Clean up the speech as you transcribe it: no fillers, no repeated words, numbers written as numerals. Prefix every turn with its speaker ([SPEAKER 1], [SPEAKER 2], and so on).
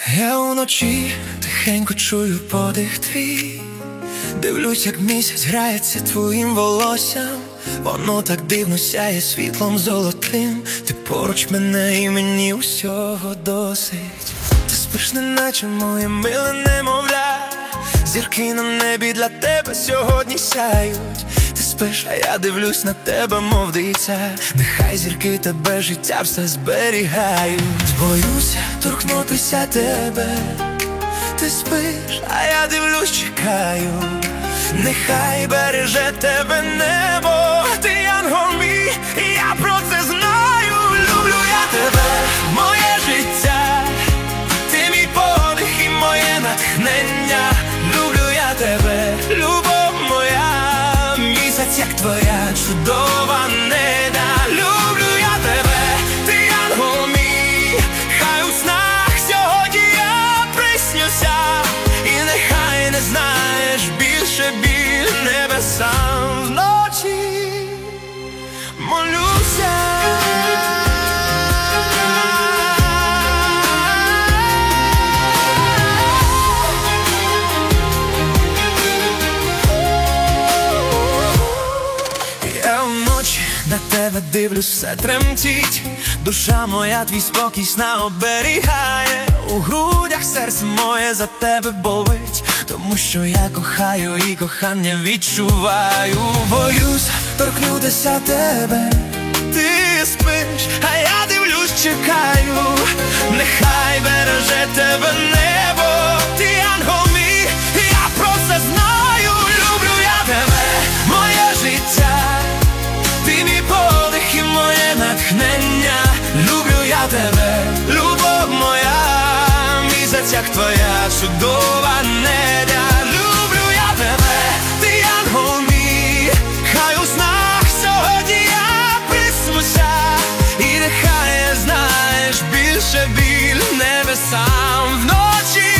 [SPEAKER 1] Я уночі тихенько чую подих твій, дивлюсь, як місяць грається твоїм волоссям. Воно так дивно сяє світлом золотим. Ти поруч мене і мені усього досить. Ти спиш, неначе моє миле немовля. Зірки на небі для тебе сьогодні сяють. Ти спиш, а я дивлюсь на тебе, мов дитя. Нехай зірки тебе, життя все зберігають. Боюся торкнутися тебе. Ти спиш, а я дивлюсь, чекаю. Нехай береже тебе небо. Ти янгол мій, і я про це знаю. Люблю я тебе, моє життя. Ти мій подих і моє натхнення. Люблю я тебе, любов моя. Місяць, як твоя чудова неда. Люблю я тебе, ти янгол мій. Хай у снах сьогодні я приснюся. І нехай не знаєш більше біль небесам. Вночі молюся. Я вночі на тебе дивлюсь, все тремтить. Душа моя твій спокій сна оберігає. У грудях серце моє за тебе болить, тому що я кохаю і кохання відчуваю. Боюсь торкнутися тебе. Ти спиш, а я дивлюсь, чекаю. Нехай береже тебе небо. Ти янгол мій, я про це знаю. Люблю я тебе, моє життя. Ти мій подих і моє натхнення. Люблю я тебе, любов моя. Місяць, як твоя чудова неда. Люблю я тебе, ти янгол мій. Хай у снах сьогодні я приснюся. І нехай не знаєш більше біль небесам. Вночі